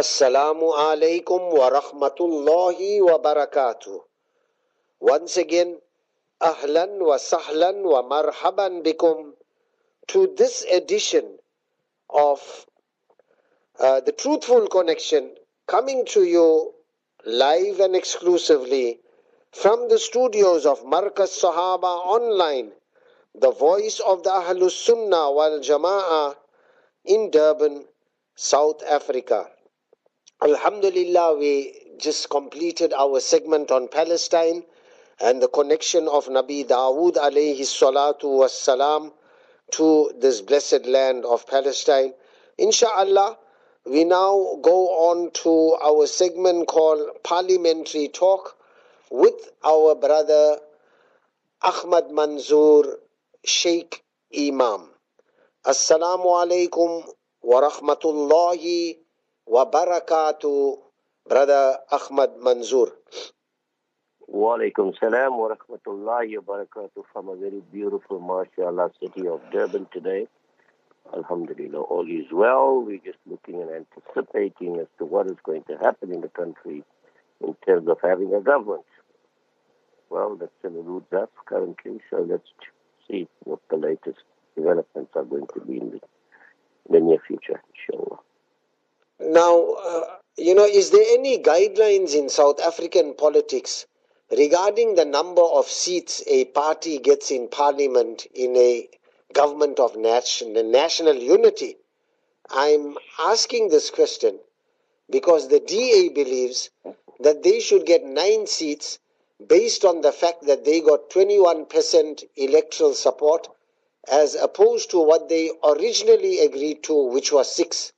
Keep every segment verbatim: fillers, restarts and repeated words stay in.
Assalamu alaikum wa rahmatullahi wa barakatuh. Once again, ahlan wa sahlan wa marhaban bikum to this edition of uh, The Truthful Connection, coming to you live and exclusively from the studios of Markaz Sahaba Online, the voice of the Ahlus Sunnah wal Jama'ah in Durban, South Africa. Alhamdulillah, we just completed our segment on Palestine and the connection of Nabi Dawood alayhi salatu wassalam to this blessed land of Palestine. Insha'Allah, we now go on to our segment called Parliamentary Talk with our brother Ahmad Manzoor Sheikh Imam. Assalamu alaikum wa rahmatullahi wa barakatuh, brother Ahmad Manzoor. Wa alaikum salam wa rahmatullahi wa barakatuh from a very beautiful, mashallah, city of Durban today. Alhamdulillah, all is well. We're just looking and anticipating as to what is going to happen in the country in terms of having a government. Well, that still eludes us currently, so let's see what the latest developments are going to be in the, the near future, inshallah. Now, uh, you know, is there any guidelines in South African politics regarding the number of seats a party gets in parliament in a government of nation, national unity? I'm asking this question because the D A believes that they should get nine seats based on the fact that they got twenty-one percent electoral support as opposed to what they originally agreed to, which was six.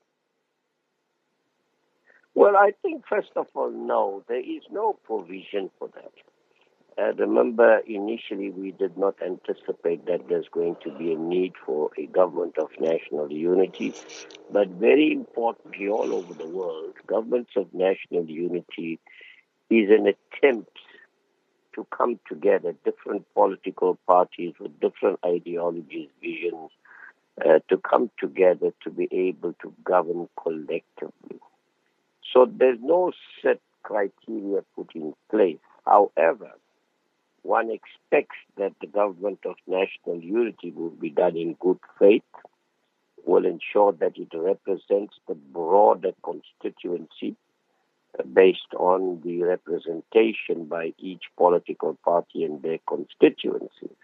Well, I think, first of all, no, there is no provision for that. Uh, remember, initially we did not anticipate that there's going to be a need for a government of national unity. But very importantly, all over the world, governments of national unity is an attempt to come together, different political parties with different ideologies, visions, uh, to come together to be able to govern collectively. So there's no set criteria put in place. However, one expects that the government of national unity will be done in good faith, will ensure that it represents the broader constituency uh, based on the representation by each political party and their constituencies.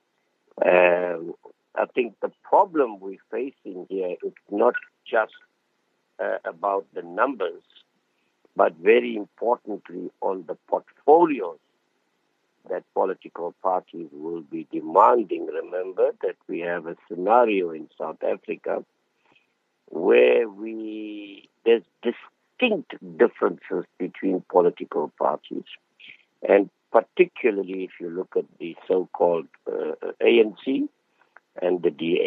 Um, I think the problem we're facing here is not just uh, about the numbers, but very importantly on the portfolios that political parties will be demanding. Remember that we have a scenario in South Africa where we there's distinct differences between political parties, and particularly if you look at the so-called uh, A N C and the D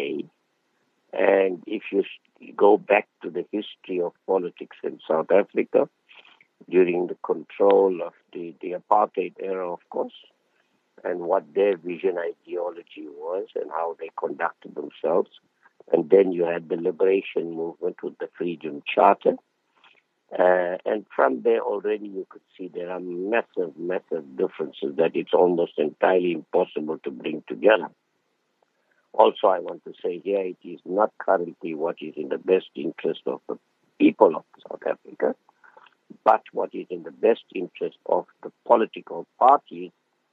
A, and if you go back to the history of politics in South Africa, during the control of the, the apartheid era, of course, and what their vision ideology was and how they conducted themselves. And then you had the liberation movement with the Freedom Charter. Uh, and from there already you could see there are massive, massive differences that it's almost entirely impossible to bring together. Also, I want to say here it is not currently what is in the best interest of the people of South Africa, but what is in the best interest of the political parties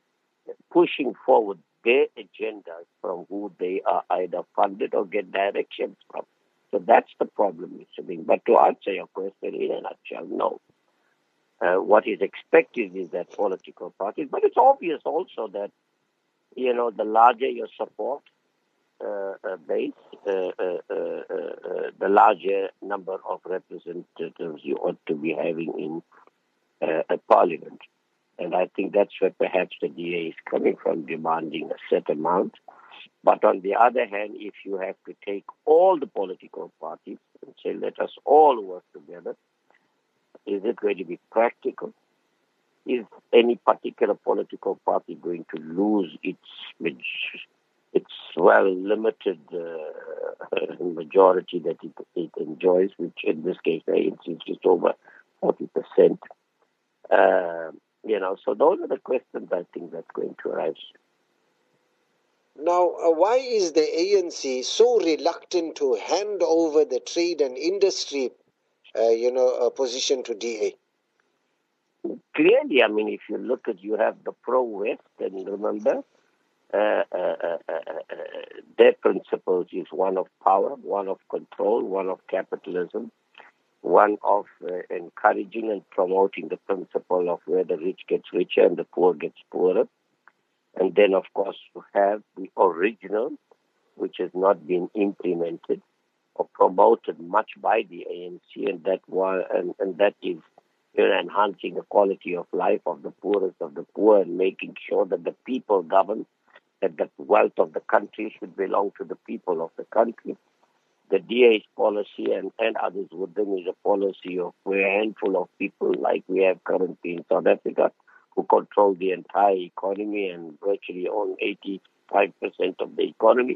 pushing forward their agendas from who they are either funded or get directions from. So that's the problem, Mister Bing. But to answer your question in a nutshell, no. Uh, what is expected is that political parties, but it's obvious also that, you know, the larger your support uh, uh, base, uh, uh, uh, uh, the larger number of representatives you ought to be having in uh, a parliament. And I think that's where perhaps the D A is coming from, demanding a set amount. But on the other hand, if you have to take all the political parties and say, let us all work together, is it going to be practical? Is any particular political party going to lose its its well limited uh, majority that it, it enjoys, which in this case the A N C is just over forty percent. Uh, you know, so those are the questions I think that's going to arise. Now, uh, why is the A N C so reluctant to hand over the trade and industry, uh, you know, uh, position to D A? Clearly, I mean, if you look at, you have the pro-West, and remember, uh, uh, uh, uh, uh, their principles is one of power, one of control, one of capitalism, one of uh, encouraging and promoting the principle of where the rich gets richer and the poor gets poorer. And then, of course, you have the original, which has not been implemented or promoted much by the A N C, and that was, and, and that is, you know, enhancing the quality of life of the poorest of the poor and making sure that the people govern, that the wealth of the country should belong to the people of the country. The D A's policy and, and others with them is a policy of where a handful of people like we have currently in South Africa who control the entire economy and virtually own eighty-five percent of the economy.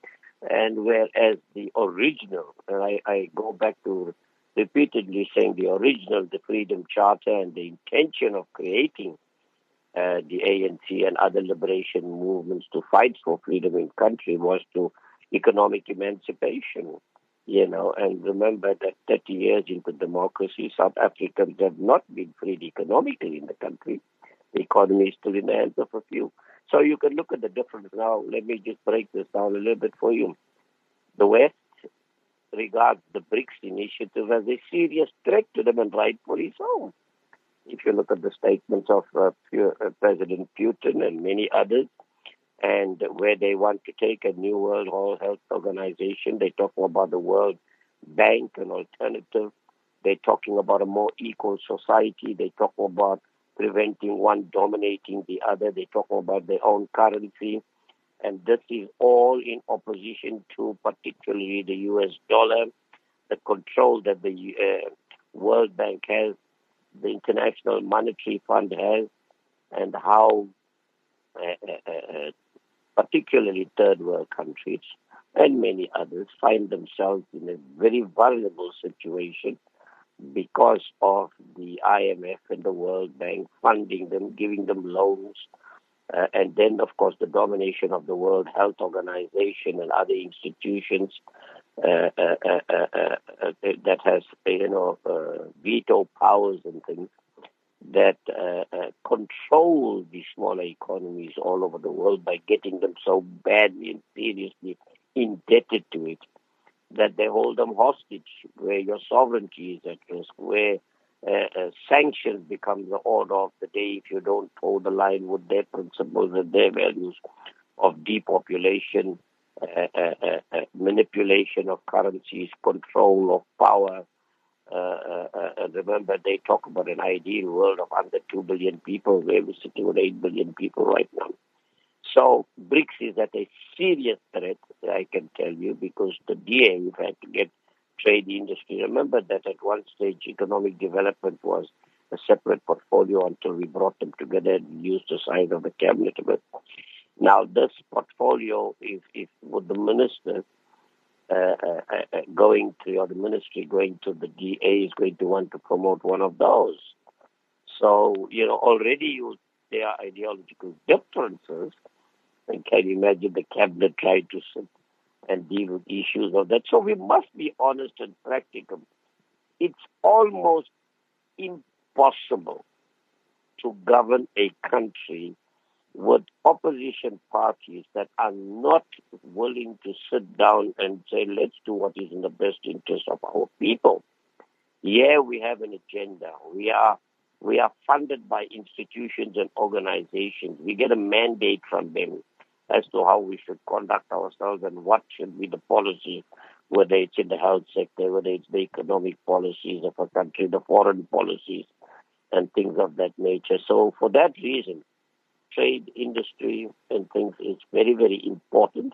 And whereas the original, and I, I go back to repeatedly saying the original, the Freedom Charter and the intention of creating uh, the A N C and other liberation movements to fight for freedom in country was to economic emancipation, you know, and remember that thirty years into democracy, South Africans have not been freed economically in the country. The economy is still in the hands of a few. So you can look at the difference now. Let me just break this down a little bit for you. The West regards the BRICS initiative as a serious threat to them, and rightfully so. If you look at the statements of uh, President Putin and many others, and where they want to take a new World Health Organization, they talk about the World Bank, an alternative. They're talking about a more equal society. They talk about preventing one dominating the other. They talk about their own currency. And this is all in opposition to particularly the U S dollar, the control that the uh, World Bank has, the International Monetary Fund has, and how uh, uh, uh, particularly third world countries and many others find themselves in a very vulnerable situation because of the I M F and the World Bank funding them, giving them loans, uh, and then, of course, the domination of the World Health Organization and other institutions uh, uh, uh, uh, uh, that has, you know, uh, veto powers and things that uh, uh, control the smaller economies all over the world by getting them so badly and seriously indebted to it that they hold them hostage, where your sovereignty is at risk, where uh, uh, sanctions become the order of the day if you don't toe the line with their principles and their values of depopulation, uh, uh, uh, uh, manipulation of currencies, control of power. Uh, uh, uh, remember, they talk about an ideal world of under two billion people, where we're sitting with eight billion people right now. So BRICS is at a serious threat, I can tell you, because the D A, you've had to get trade industry. Remember that at one stage, economic development was a separate portfolio until we brought them together and used the size of the cabinet of it. Now, this portfolio, if, if with the minister uh, uh, uh, going to, or the ministry going to the D A is going to want to promote one of those. So, you know, already you, there are ideological differences. And can you imagine the cabinet trying to sit and deal with issues of that? So we must be honest and practical. It's almost impossible to govern a country with opposition parties that are not willing to sit down and say, let's do what is in the best interest of our people. Yeah, we have an agenda. We are we are funded by institutions and organizations. We get a mandate from them as to how we should conduct ourselves and what should be the policy, whether it's in the health sector, whether it's the economic policies of a country, the foreign policies, and things of that nature. So for that reason, trade, industry, and things is very, very important.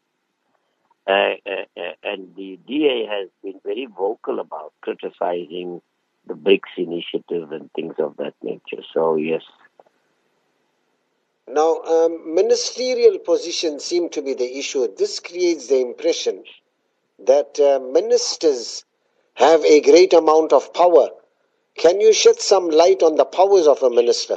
Uh, uh, uh, and the D A has been very vocal about criticizing the BRICS initiative and things of that nature. So, yes. Now, um, ministerial positions seem to be the issue. This creates the impression that uh, ministers have a great amount of power. Can you shed some light on the powers of a minister?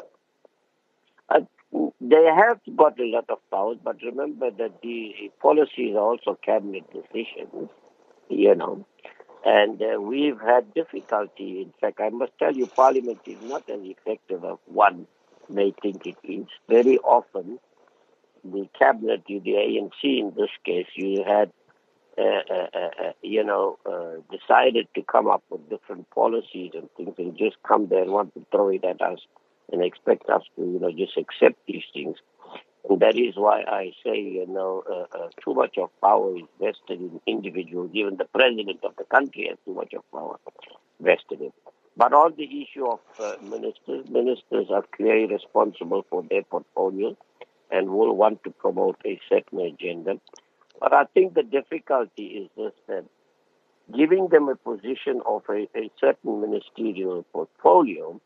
Uh, they have got a lot of powers, but remember that the policies are also cabinet decisions, you know. And uh, we've had difficulty. In fact, I must tell you, Parliament is not as effective as one may think it is. Very often, the cabinet, the A N C in this case, you had, uh, uh, uh, you know, uh, decided to come up with different policies and things, and just come there and want to throw it at us and expect us to, you know, just accept these things. And that is why I say, you know, uh, uh, too much of power is vested in individuals. Even the president of the country has too much of power vested in. But on the issue of uh, ministers, ministers are clearly responsible for their portfolio and will want to promote a certain agenda. But I think the difficulty is this, that giving them a position of a, a certain ministerial portfolio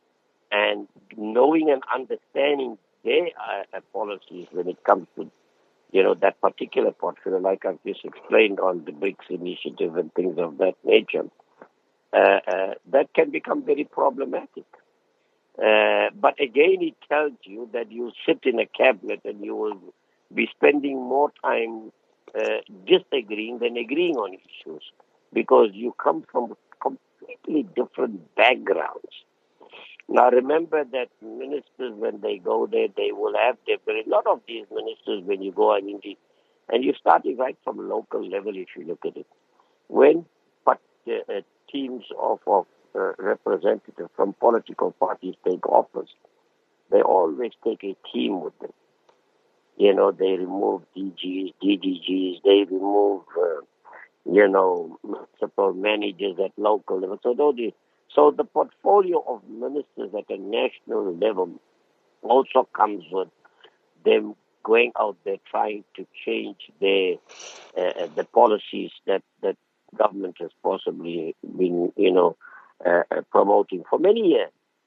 and knowing and understanding their uh, policies when it comes to, you know, that particular portfolio, like I've just explained on the BRICS initiative and things of that nature, uh, uh, that can become very problematic. Uh, but again, it tells you that you sit in a cabinet and you will be spending more time uh, disagreeing than agreeing on issues, because you come from completely different backgrounds. Now, remember that ministers, when they go there, they will have their, a lot of these ministers, when you go, I mean, the, and you start it right from local level, if you look at it. When but, uh, teams of, of uh, representatives from political parties take office, they always take a team with them. You know, they remove D Gs, D D Gs, they remove, uh, you know, municipal managers at local level. So, though the So the portfolio of ministers at a national level also comes with them going out there trying to change their, uh, the policies that, that government has possibly been, you know, uh, promoting for many years.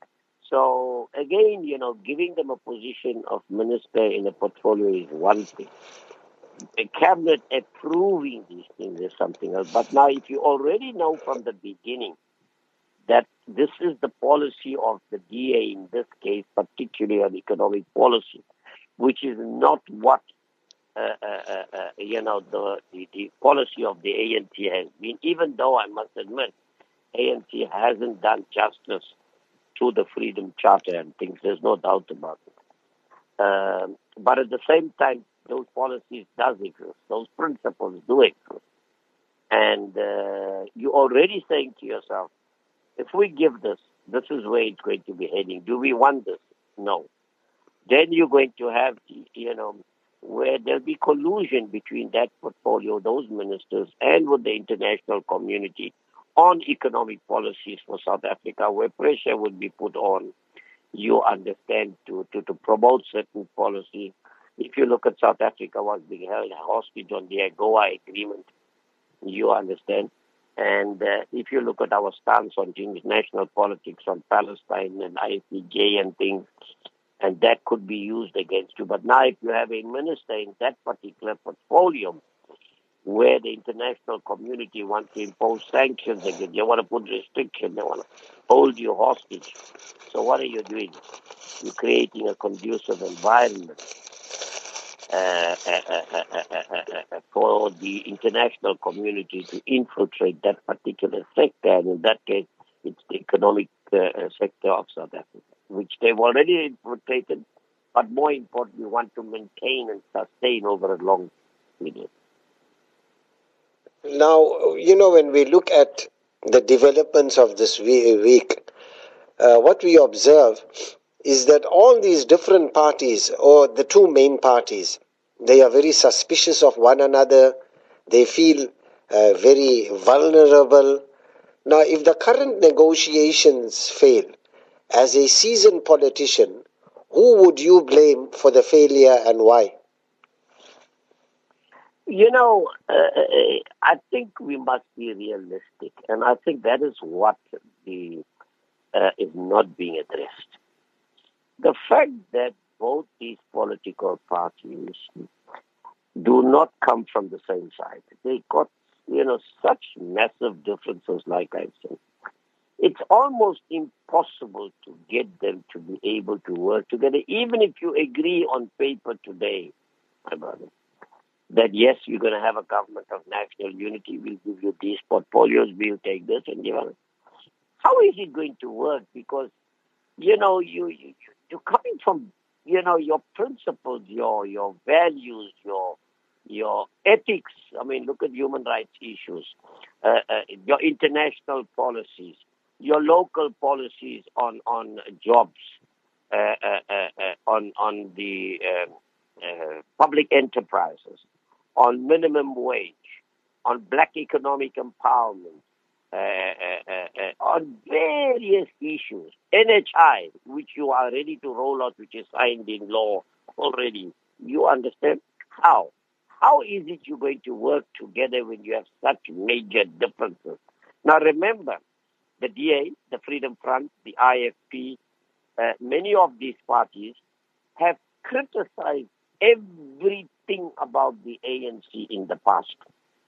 So again, you know, giving them a position of minister in a portfolio is one thing. The cabinet approving these things is something else. But now, if you already know from the beginning that this is the policy of the D A in this case, particularly on economic policy, which is not what, uh, uh, uh, you know, the, the, the policy of the A N T has been, even though I must admit, A N T hasn't done justice to the Freedom Charter and things. There's no doubt about it. Um, but at the same time, those policies does exist. Those principles do exist. And uh, you're already saying to yourself, if we give this, this is where it's going to be heading. Do we want this? No. Then you're going to have, you know, where there'll be collusion between that portfolio, those ministers, and with the international community on economic policies for South Africa, where pressure would be put on, you understand, to, to, to promote certain policies. If you look at South Africa was being held hostage on the AGOA agreement, you understand. And uh, if you look at our stance on international politics, on Palestine and I C J and things, and that could be used against you. But now if you have a minister in that particular portfolio where the international community wants to impose sanctions against, they want to put restrictions, they want to hold you hostage. So what are you doing? You're creating a conducive environment Uh, uh, uh, uh, uh, uh, for the international community to infiltrate that particular sector, and in that case, it's the economic uh, sector of South Africa, which they've already infiltrated, but more importantly, want to maintain and sustain over a long period. Now, you know, when we look at the developments of this week, uh, what we observe is that all these different parties, or the two main parties, they are very suspicious of one another. They feel uh, very vulnerable. Now, if the current negotiations fail, as a seasoned politician, who would you blame for the failure and why? You know, uh, I think we must be realistic, and I think that is what the, uh, is not being addressed. The fact that both these political parties do not come from the same side. They got you know, such massive differences, like I said. It's almost impossible to get them to be able to work together, even if you agree on paper today, my brother, that yes, you're going to have a government of national unity, we'll give you these portfolios, we'll take this and give it. How is it going to work? Because, you know, you, you, you're coming from, you know, your principles, your, your values, your, your ethics. I mean, look at human rights issues, uh, uh, your international policies, your local policies on, on jobs, uh, uh, uh, uh, on, on the uh, uh, public enterprises, on minimum wage, on black economic empowerment, uh, uh, uh, uh, on various issues. N H I, which you are ready to roll out, which is signed in law already. You understand? How? How is it you're going to work together when you have such major differences? Now remember, the D A, the Freedom Front, the I F P, uh, many of these parties have criticized everything about the A N C in the past.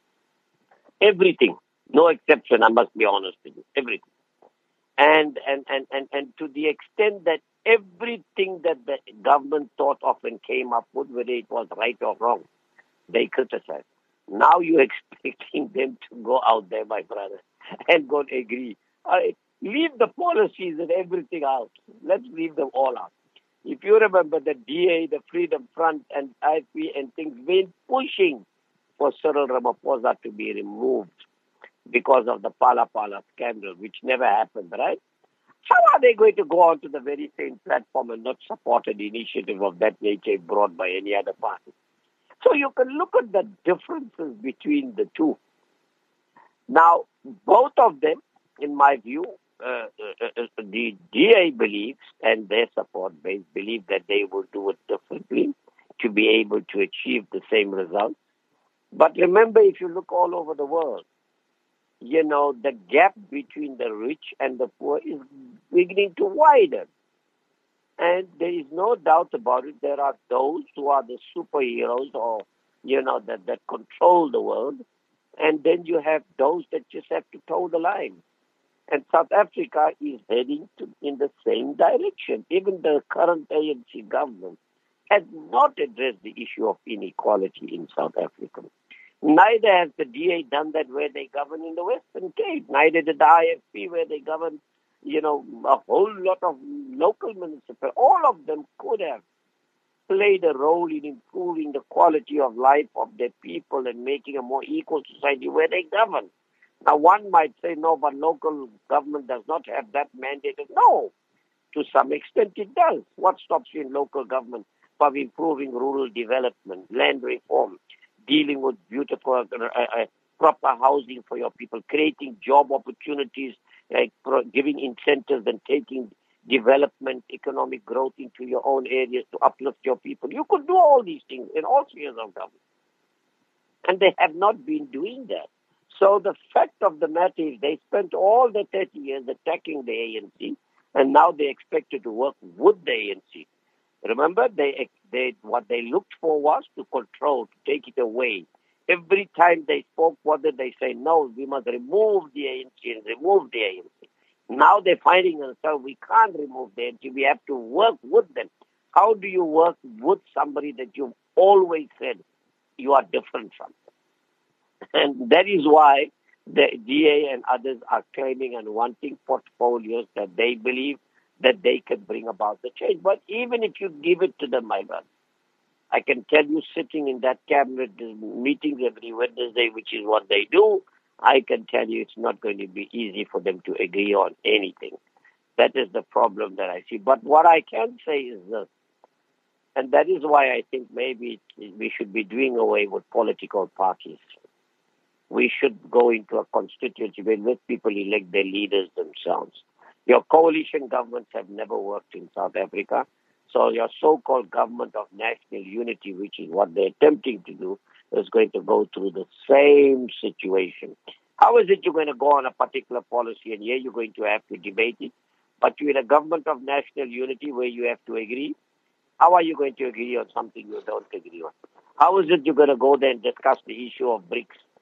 Everything. No exception, I must be honest with you. Everything. And, and, and, and, and to the extent that everything that the government thought of and came up with, whether it was right or wrong, they criticized. Now you're expecting them to go out there, my brother, and go and agree. All right, leave the policies and everything out. Let's leave them all out. If you remember, the D A, the Freedom Front, and I P and things been pushing for Cyril Ramaphosa to be removed because of the Pala Pala scandal, which never happened, right? How are they going to go on to the very same platform and not support an initiative of that nature brought by any other party? So you can look at the differences between the two. Now, both of them, in my view, uh, uh, uh, the D A believes, and their support base believe that they will do it differently to be able to achieve the same results. But remember, if you look all over the world, you know, the gap between the rich and the poor is beginning to widen. And there is no doubt about it. There are those who are the superheroes or, you know, that, that control the world. And then you have those that just have to toe the line. And South Africa is heading to, in the same direction. Even the current A N C government has not addressed the issue of inequality in South Africa. Neither has the D A done that where they govern in the Western Cape. Neither did the I F P where they govern, you know, a whole lot of local municipalities. All of them could have played a role in improving the quality of life of their people and making a more equal society where they govern. Now, one might say, no, but local government does not have that mandate. No, to some extent it does. What stops you in local government from improving rural development, land reform, dealing with beautiful, uh, uh, proper housing for your people, creating job opportunities, uh, pro- giving incentives and taking development, economic growth into your own areas to uplift your people? You could do all these things in all spheres of government. And they have not been doing that. So the fact of the matter is they spent all the thirty years attacking the A N C, and now they expected to work with the A N C. Remember, they, they what they looked for was to control, to take it away. Every time they spoke, what did they say? No, we must remove the A N C and remove the A N C. Now they're finding themselves, we can't remove the A N C, we have to work with them. How do you work with somebody that you've always said you are different from? And that is why the D A and others are claiming and wanting portfolios that they believe that they can bring about the change. But even if you give it to them, my brother, I can tell you sitting in that cabinet meetings every Wednesday, which is what they do, I can tell you it's not going to be easy for them to agree on anything. That is the problem that I see. But what I can say is this, and that is why I think maybe we should be doing away with political parties. We should go into a constituency where let people elect their leaders themselves. Your coalition governments have never worked in South Africa. So your so-called government of national unity, which is what they're attempting to do, is going to go through the same situation. How is it you're going to go on a particular policy and here you're going to have to debate it? But you're in a government of national unity where you have to agree. How are you going to agree on something you don't agree on? How is it you're going to go there and discuss the issue of BRICS?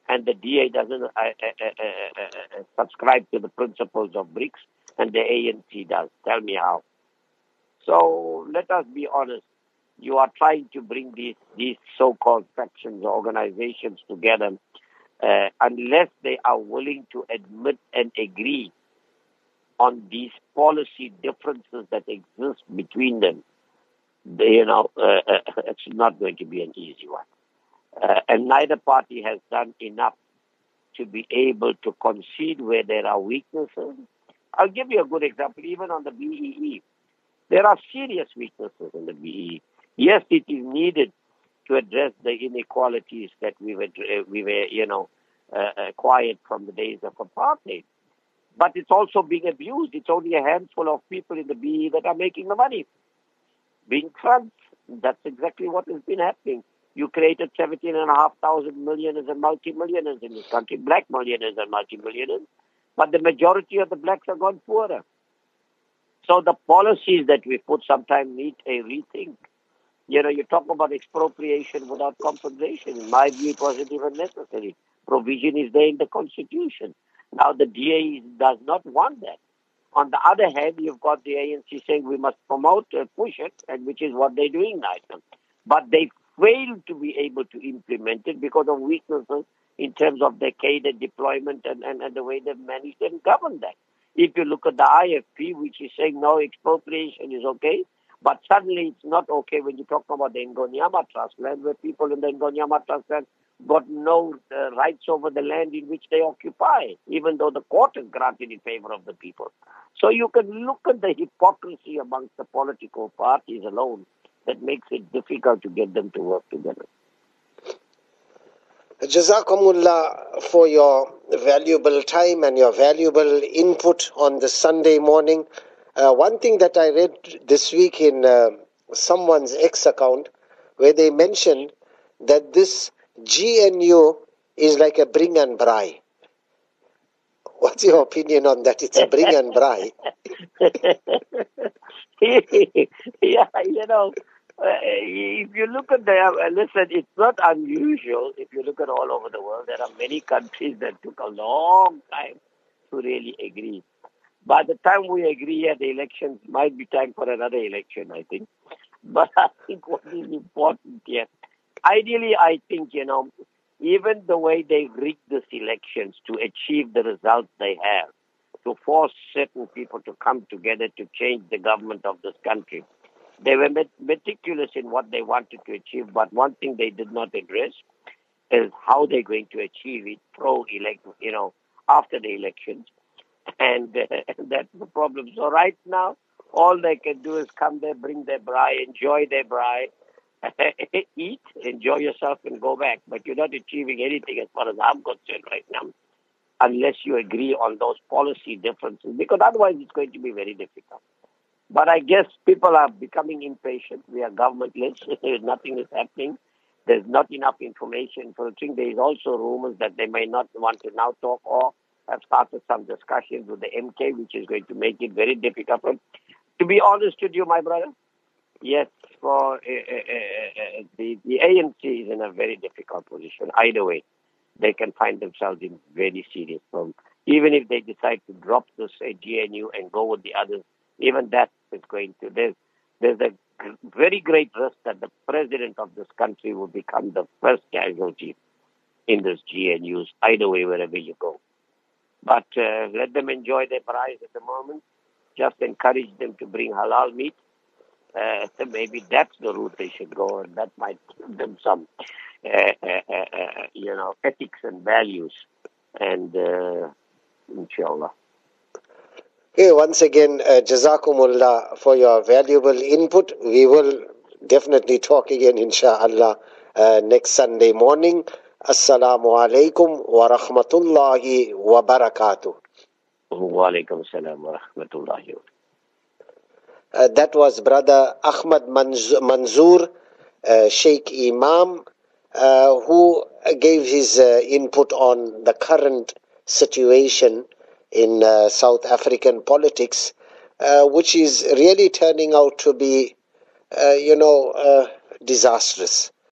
and the D A doesn't uh, uh, uh, uh, uh, subscribe to the principles of BRICS, and the A N C does. Tell me how. So let us be honest. You are trying to bring these, these so-called factions or organizations together uh, unless they are willing to admit and agree on these policy differences that exist between them. They, you know, uh, uh, it's not going to be an easy one. Uh, and neither party has done enough to be able to concede where there are weaknesses. I'll give you a good example, even on the B E E. There are serious weaknesses in the B E E. Yes, it is needed to address the inequalities that we were, we were you know, uh, acquired from the days of apartheid. But it's also being abused. It's only a handful of people in the B E E that are making the money. Being trumped, that's exactly what has been happening. You created seventeen and a half thousand millionaires and multimillionaires in this country, black millionaires and multimillionaires, but the majority of the blacks have gone poorer. So the policies that we put sometimes need a rethink. You know, you talk about expropriation without compensation. In my view, it wasn't even necessary. Provision is there in the Constitution. Now the D A does not want that. On the other hand, you've got the A N C saying we must promote and push it, and which is what they're doing now. But they failed to be able to implement it because of weaknesses in terms of their cadre deployment and, and, and the way they've managed and governed that. If you look at the I F P, which is saying no, expropriation is okay, but suddenly it's not okay when you talk about the Ngonyama Trust land, where people in the Ngonyama Trust land got no uh, rights over the land in which they occupy, even though the court has granted in favor of the people. So you can look at the hypocrisy amongst the political parties alone that makes it difficult to get them to work together. Jazakumullah for your valuable time and your valuable input on the Sunday morning. Uh, one thing that I read this week in uh, someone's X account, where they mentioned that this G N U is like a bring and bri. What's your opinion on that? It's a bring and bri. Yeah, you know, uh, if you look at the, uh, listen, it's not unusual. If you look at all over the world, there are many countries that took a long time to really agree. By the time we agree at the elections, might be time for another election, I think. But I think what is important here, ideally, I think, you know, even the way they rigged these elections to achieve the results they have, to force certain people to come together to change the government of this country, they were meticulous in what they wanted to achieve, but one thing they did not address is how they're going to achieve it pro-elect, you know, after the elections. And uh, that's the problem. So right now, all they can do is come there, bring their braai, enjoy their braai, eat, enjoy yourself, and go back. But you're not achieving anything as far as I'm concerned right now, unless you agree on those policy differences, because otherwise it's going to be very difficult. But I guess people are becoming impatient. We are governmentless. Nothing is happening. There's not enough information filtering. There is also rumors that they may not want to now talk or have started some discussions with the M K, which is going to make it very difficult. But to be honest with you, my brother, yes, for uh, uh, uh, the, the A N C is in a very difficult position. Either way, they can find themselves in very serious problems. Even if they decide to drop this uh, G N U and go with the others, even that is going to, there's, there's a very great risk that the president of this country will become the first casualty in this G N Us, either way, wherever you go. But uh, let them enjoy their prize at the moment. Just encourage them to bring halal meat. Uh, maybe that's the route they should go, and that might give them some, uh, uh, uh, uh, you know, ethics and values. And uh, inshallah. Hey, once again, uh, Jazakumullah for your valuable input. We will definitely talk again, inshallah, uh, next Sunday morning. Assalamu alaikum wa rahmatullahi wa barakatuh. Wa alaikum salam wa rahmatullahi. Uh, that was Brother Ahmad Manzoor, uh, Sheikh Imam, uh, who gave his uh, input on the current situation in uh, South African politics, uh, which is really turning out to be, uh, you know, uh, disastrous.